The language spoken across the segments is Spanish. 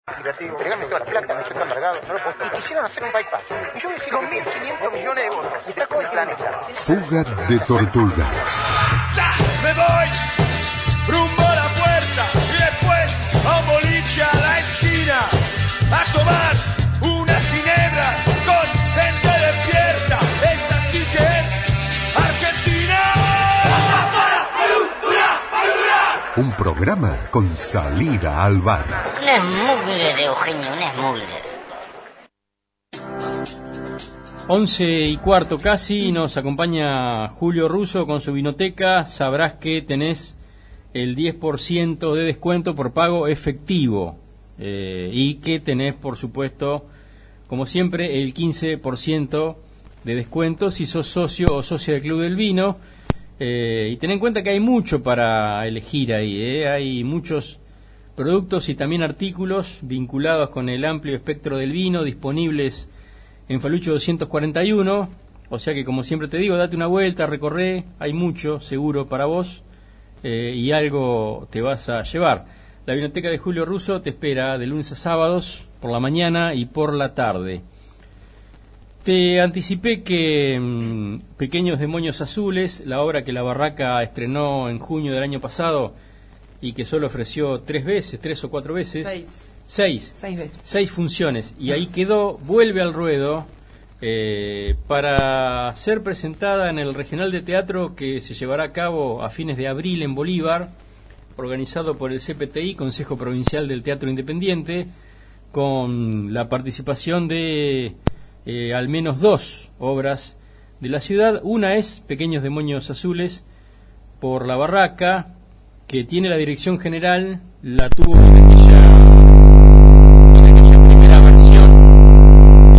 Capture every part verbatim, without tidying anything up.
Liberty, entregame toda la plata, no está embargado, no lo puedo tocar. Y quisieron hacer un bypass. Y yo me hice con mil quinientos millones de votos. Y está todo el planeta. Fuga de tortugas. Me voy rumbo a la puerta y después a un boliche a la esquina a tomar unas ginebras con gente despierta. Esa sí que es Argentina. Un programa con salida al bar. Una esmugre de Eugenio, una esmugre. Once y cuarto casi, nos acompaña Julio Russo con su vinoteca. Sabrás que tenés el diez por ciento de descuento por pago efectivo eh, y que tenés, por supuesto, como siempre, el quince por ciento de descuento si sos socio o socia del Club del Vino. Eh, y ten en cuenta que hay mucho para elegir ahí, eh. Hay muchos productos y también artículos vinculados con el amplio espectro del vino disponibles en Falucho doscientos cuarenta y uno, o sea que, como siempre te digo, date una vuelta, recorré, hay mucho seguro para vos eh, y algo te vas a llevar. La Vinoteca de Julio Russo te espera de lunes a sábados por la mañana y por la tarde. Te anticipé que mmm, Pequeños Demonios Azules, la obra que La Barraca estrenó en junio del año pasado y que solo ofreció tres veces, tres o cuatro veces. Seis. Seis. Seis veces. Seis funciones. Y ahí quedó, vuelve al ruedo eh, para ser presentada en el Regional de Teatro que se llevará a cabo a fines de abril en Bolívar, organizado por el C P T I, Consejo Provincial del Teatro Independiente, con la participación de eh, al menos dos obras de la ciudad. Una es Pequeños Demonios Azules por La Barraca, que tiene la dirección general, la tuvo en aquella, en aquella primera versión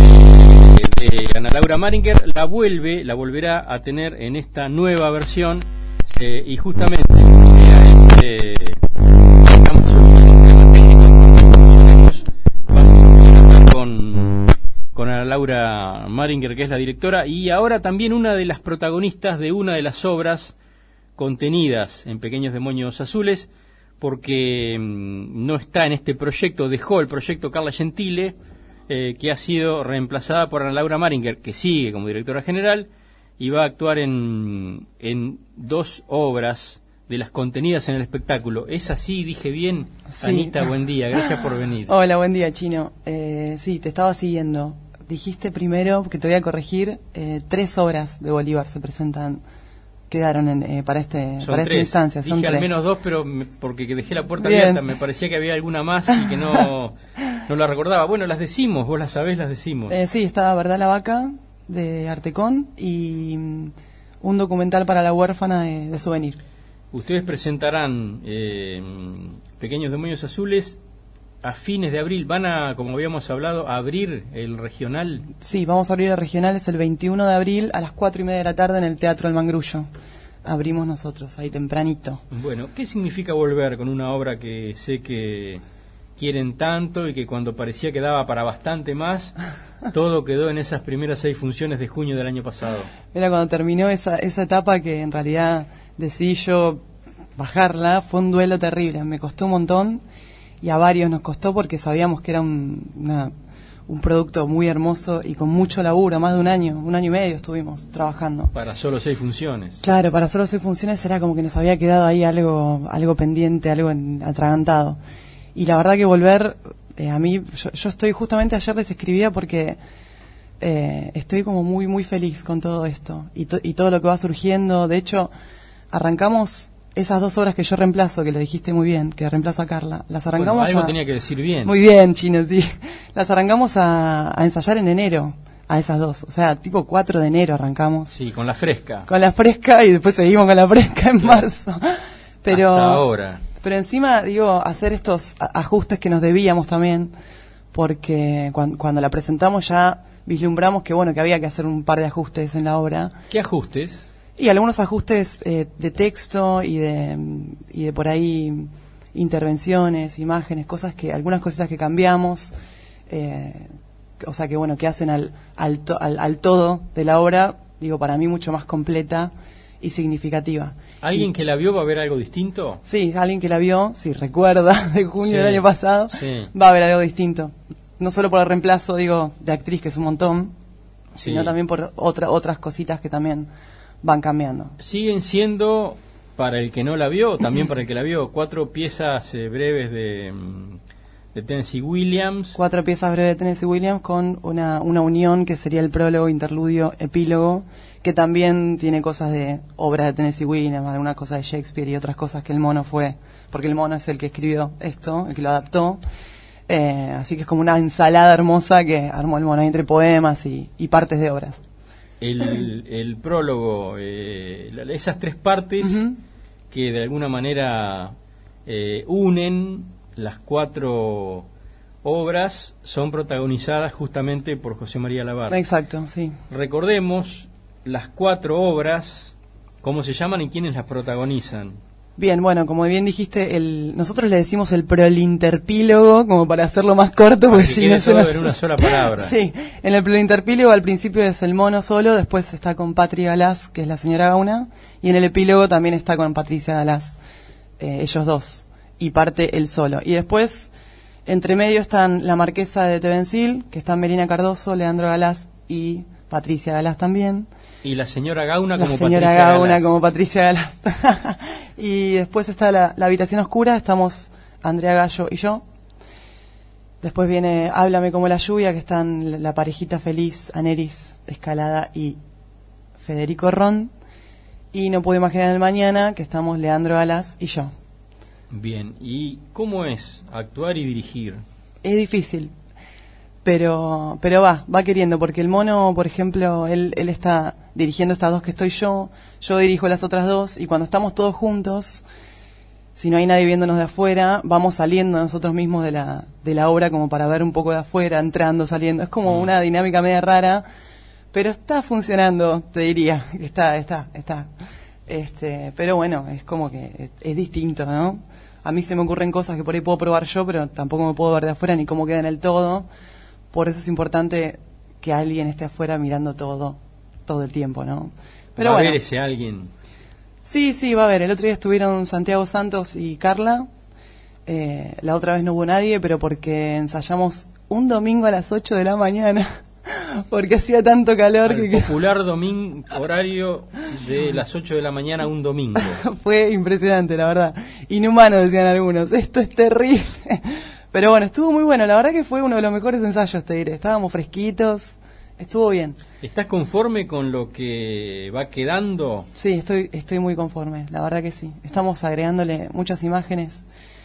eh, de Ana Laura Maringer, la vuelve, la volverá a tener en esta nueva versión eh, y justamente la idea es eh, digamos, solucionar un tema técnico con funcionarios. Vamos a poder hablar con, con Ana Laura Maringer, que es la directora, y ahora también una de las protagonistas de una de las obras contenidas en Pequeños Demonios Azules, porque mmm, no está en este proyecto, dejó el proyecto Carla Gentile, eh, que ha sido reemplazada por Ana Laura Maringer, que sigue como directora general y va a actuar en, en dos obras de las contenidas en el espectáculo. ¿Es así? ¿Dije bien? Sí. Anita, buen día, gracias por venir. Hola, buen día, Chino. Eh, sí, te estaba siguiendo. Dijiste primero, que te voy a corregir, eh, tres obras de Bolívar se presentan. Quedaron en, eh, para este son para tres. esta instancia. Son Dije tres. Al menos dos, pero me, porque que dejé la puerta Bien. abierta, me parecía que había alguna más y que no, no la recordaba. Bueno, las decimos, vos las sabés, las decimos. Eh, sí, está Verdad la Vaca, de Artecón, y um, un documental para la huérfana de, de Souvenir. Ustedes presentarán eh, Pequeños Demonios Azules a fines de abril. ¿Van a, como habíamos hablado, a abrir el regional? Sí, vamos a abrir el regional, es el veintiuno de abril a las cuatro y media de la tarde en el Teatro El Mangrullo. Abrimos nosotros, ahí tempranito. Bueno, ¿qué significa volver con una obra que sé que quieren tanto y que cuando parecía que daba para bastante más, todo quedó en esas primeras seis funciones de junio del año pasado? Era cuando terminó esa, esa etapa que en realidad decidí yo bajarla, fue un duelo terrible, me costó un montón. Y a varios nos costó porque sabíamos que era un, una, un producto muy hermoso y con mucho laburo, más de un año, un año y medio estuvimos trabajando. Para solo seis funciones. Claro, para solo seis funciones era como que nos había quedado ahí algo algo pendiente, algo en, atragantado. Y la verdad que volver, eh, a mí, yo, yo estoy justamente ayer les escribía porque eh, estoy como muy, muy feliz con todo esto y, to, y todo lo que va surgiendo. De hecho, arrancamos... Esas dos obras que yo reemplazo, que lo dijiste muy bien, que reemplazo a Carla, las arrancamos bueno, algo a... tenía que decir bien. Muy bien, Chino, sí. Las arrancamos a, a ensayar en enero, a esas dos. O sea, tipo cuatro de enero arrancamos. Sí, con la fresca. Con la fresca y después seguimos con la fresca en claro. marzo. Pero, hasta ahora. Pero encima, digo, hacer estos ajustes que nos debíamos también, porque cuando, cuando la presentamos ya vislumbramos que, bueno, que había que hacer un par de ajustes en la obra. ¿Qué ajustes? Y algunos ajustes eh, de texto y de y de por ahí intervenciones, imágenes, cosas que algunas cositas que cambiamos, eh, o sea que bueno que hacen al al, to, al al todo de la obra, digo para mí mucho más completa y significativa. ¿Alguien y, que la vio va a ver algo distinto? Sí, alguien que la vio, si recuerda, de junio Sí, del año pasado, sí. va a ver algo distinto. No solo por el reemplazo, digo, de actriz, que es un montón, Sí. sino también por otra, otras cositas que también van cambiando. Siguen siendo, para el que no la vio, también para el que la vio, cuatro piezas eh, breves de, mm, de Tennessee Williams. Cuatro piezas breves de Tennessee Williams con una, una unión que sería el prólogo, interludio, epílogo, que también tiene cosas de obras de Tennessee Williams, algunas cosas de Shakespeare y otras cosas que el mono fue, porque el mono es el que escribió esto, el que lo adaptó. Eh, así que es como una ensalada hermosa que armó el mono entre poemas y, y partes de obras. El, el prólogo, eh, la- esas tres partes Ujú. que de alguna manera eh, unen las cuatro obras, son protagonizadas justamente por José María Labarre. Exacto, sí. Recordemos las cuatro obras, cómo se llaman y quiénes las protagonizan. Bien, bueno, como bien dijiste, el, nosotros le decimos el prolinterpílogo, como para hacerlo más corto, Para porque que si quede no se todo nos... en una sola palabra. Sí, en el prolinterpílogo al principio es el mono solo, después está con Patri Galás, que es la señora Gauna, y en el epílogo también está con Patricia Galás, eh, ellos dos, y parte él solo. Y después, entre medio están la marquesa de Tevencil, que están Melina Cardoso, Leandro Galás y Patricia Galás también. Y la señora Gauna La como señora Patricia Gauna Galás. como Patricia Galás. Y después está la, la habitación oscura, estamos Andrea Gallo y yo. Después viene Háblame como la lluvia, que están la, la parejita feliz, Aneris Escalada y Federico Ron. Y No puedo imaginar el mañana, que estamos Leandro Galás y yo. Bien, ¿y cómo es actuar y dirigir? Es difícil, pero pero va, va queriendo, porque el mono, por ejemplo, él, él está dirigiendo estas dos que estoy yo, yo dirijo las otras dos, y cuando estamos todos juntos, si no hay nadie viéndonos de afuera, vamos saliendo nosotros mismos de la, de la obra como para ver un poco de afuera, entrando, saliendo. Es como Mm. una dinámica media rara, pero está funcionando, te diría, que está, está, está. Este, pero bueno, es como que es, es distinto, ¿no? A mí se me ocurren cosas que por ahí puedo probar yo, pero tampoco me puedo ver de afuera ni cómo queda en el todo. Por eso es importante que alguien esté afuera mirando todo, todo el tiempo, ¿no? Pero ¿Va a bueno. haber ese alguien? Sí, sí, va a haber. El otro día estuvieron Santiago Santos y Carla. Eh, la otra vez no hubo nadie, pero porque ensayamos un domingo a las ocho de la mañana, porque hacía tanto calor Al que popular domingo, horario de las ocho de la mañana un domingo. fue impresionante, la verdad. Inhumano, decían algunos. Esto es terrible. Pero bueno, estuvo muy bueno. La verdad que fue uno de los mejores ensayos, te diré. Estábamos fresquitos. Estuvo bien. ¿Estás conforme con lo que va quedando? Sí, estoy, estoy muy conforme, la verdad que sí. Estamos agregándole muchas imágenes,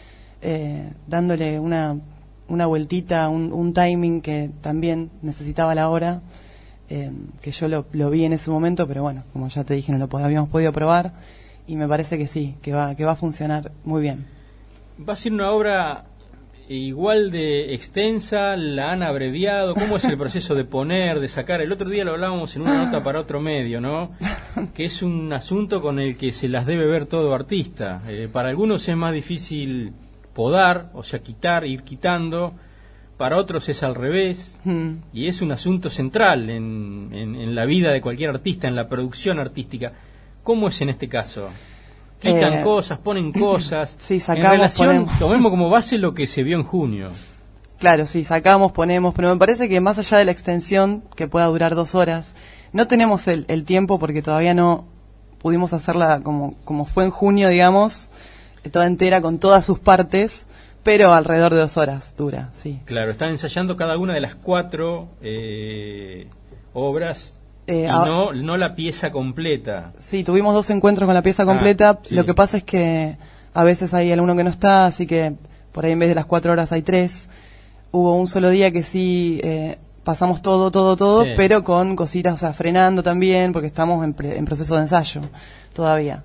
eh, dándole una, una vueltita, un, un timing que también necesitaba la hora, eh, que yo lo, lo vi en ese momento, pero bueno, como ya te dije, no lo pod- habíamos podido probar, y me parece que sí, que va, que va a funcionar muy bien. ¿Va a ser una obra igual de extensa? ¿La han abreviado? ¿Cómo es el proceso de poner, de sacar? El otro día lo hablábamos en una nota para otro medio, ¿no? Que es un asunto con el que se las debe ver todo artista. Eh, para algunos es más difícil podar, o sea, quitar, ir quitando. Para otros es al revés. Mm. Y es un asunto central en, en, en la vida de cualquier artista, en la producción artística. ¿Cómo es en este caso? Quitan Eh, cosas, ponen cosas. sí, sacamos, en relación, ponemos. tomemos como base lo que se vio en junio. Claro, sí, sacamos, ponemos, pero me parece que más allá de la extensión, que pueda durar dos horas, no tenemos el, el tiempo porque todavía no pudimos hacerla como, como fue en junio, digamos, eh, toda entera con todas sus partes, pero alrededor de dos horas dura, sí. Claro, están ensayando cada una de las cuatro eh, obras Eh, y a- no, no la pieza completa. Sí, tuvimos dos encuentros con la pieza Ah, completa, sí. lo que pasa es que a veces hay alguno que no está, así que por ahí en vez de las cuatro horas hay tres. Hubo un solo día que sí eh, pasamos todo, todo, todo, Sí. pero con cositas, o sea, frenando también, porque estamos en, pre- en proceso de ensayo todavía.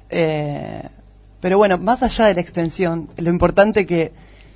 Eh, pero bueno, más allá de la extensión, lo importante que,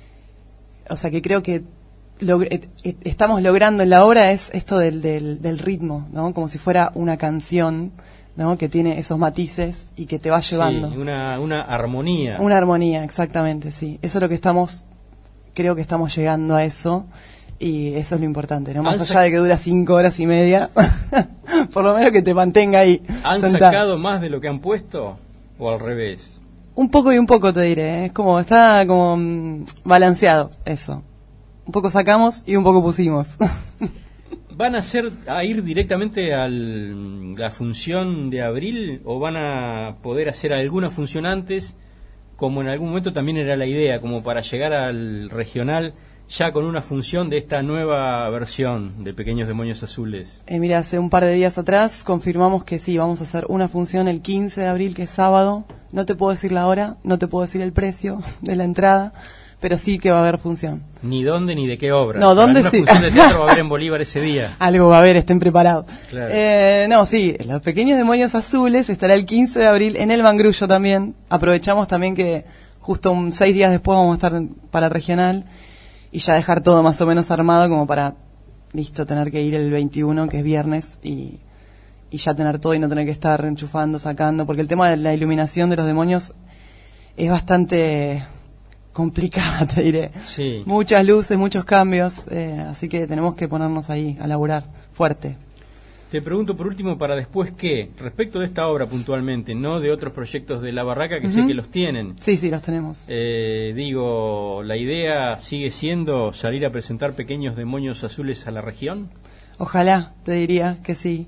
o sea, que creo que log- et- et- estamos logrando en la obra es esto del, del, del ritmo, ¿no? Como si fuera una canción, ¿no? Que tiene esos matices y que te va llevando. Sí, una, una armonía. Una armonía, exactamente, sí. Eso es lo que estamos, creo que estamos llegando a eso, y eso es lo importante, ¿no? Más Han allá sac- de que dura cinco horas y media, Por lo menos que te mantenga ahí. ¿Han sentado. sacado más de lo que han puesto? ¿O al revés? Un poco y un poco, te diré. ¿eh? Es como, está como mm, balanceado eso. Un poco sacamos y un poco pusimos. ¿Van a hacer a ir directamente a la función de abril o van a poder hacer alguna función antes, como en algún momento también era la idea, como para llegar al regional ya con una función de esta nueva versión de Pequeños Demonios Azules? Eh, mira, hace un par de días atrás confirmamos que sí, vamos a hacer una función el quince de abril, que es sábado. No te puedo decir la hora, no te puedo decir el precio de la entrada, pero sí que va a haber función. Ni dónde ni de qué obra. No, ¿dónde una sí? función de teatro va a haber en Bolívar ese día. Algo va a haber, estén preparados. Claro. Eh, no, sí, Los Pequeños Demonios Azules estará el quince de abril en el Mangrullo también. Aprovechamos también que justo un seis días después vamos a estar en- para regional y ya dejar todo más o menos armado como para, listo, tener que ir el veintiuno, que es viernes, y, y ya tener todo y no tener que estar enchufando, sacando, porque el tema de la iluminación de los demonios es bastante complicada, te diré. Sí. Muchas luces, muchos cambios, eh, así que tenemos que ponernos ahí a laburar fuerte. Te pregunto por último para después qué, respecto de esta obra puntualmente, no de otros proyectos de La Barraca que sé Ujú. que los tienen. Sí, sí, los tenemos. Eh, digo, ¿la idea sigue siendo salir a presentar Pequeños Demonios Azules a la región? Ojalá, te diría que sí.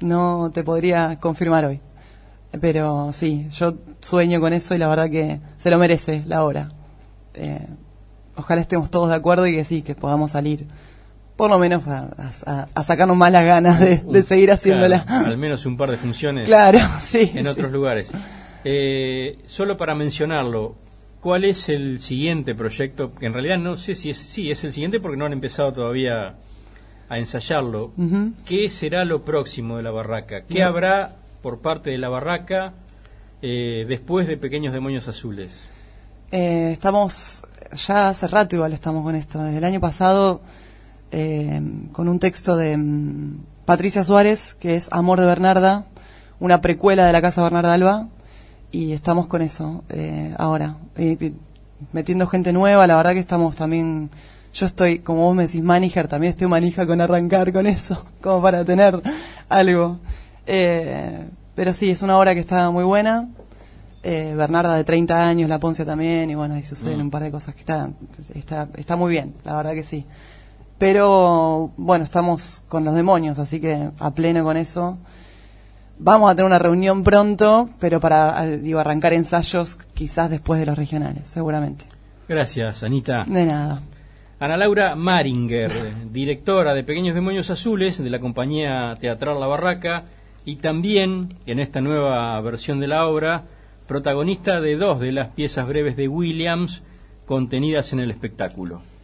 No te podría confirmar hoy. Pero sí, yo sueño con eso y la verdad que se lo merece la obra. Eh, ojalá estemos todos de acuerdo y que sí, que podamos salir. Por lo menos a, a- a sacarnos más las ganas de, de seguir haciéndola. Claro, al menos un par de funciones Claro, sí. en sí. otros lugares. Eh, solo para mencionarlo, ¿cuál es el siguiente proyecto? Que en realidad no sé si es, sí, es el siguiente porque no han empezado todavía a ensayarlo. Ujú. ¿Qué será lo próximo de La Barraca? ¿Qué No. habrá por parte de La Barraca eh, después de Pequeños Demonios Azules? Eh, estamos, ya hace rato igual estamos con esto. Desde el año pasado, eh, con un texto de mm, Patricia Suárez, que es Amor de Bernarda, una precuela de la Casa Bernarda Alba, y estamos con eso eh, ahora. Y, y metiendo gente nueva, la verdad que estamos también... Yo estoy, como vos me decís, manager, también estoy manija con arrancar con eso, como para tener algo. Eh, pero sí, es una obra que está muy buena. Eh, Bernarda de treinta años, La Poncia también, y bueno, ahí suceden Mm. un par de cosas que está, está, está muy bien, la verdad que sí. Pero bueno, estamos con los demonios, así que a pleno con eso. Vamos a tener una reunión pronto, pero para ah, digo, arrancar ensayos quizás después de los regionales, seguramente. Gracias, Anita. De nada. Ana Laura Maringer, directora de Pequeños Demonios Azules de la compañía teatral La Barraca y también, en esta nueva versión de la obra, protagonista de dos de las piezas breves de Williams contenidas en el espectáculo.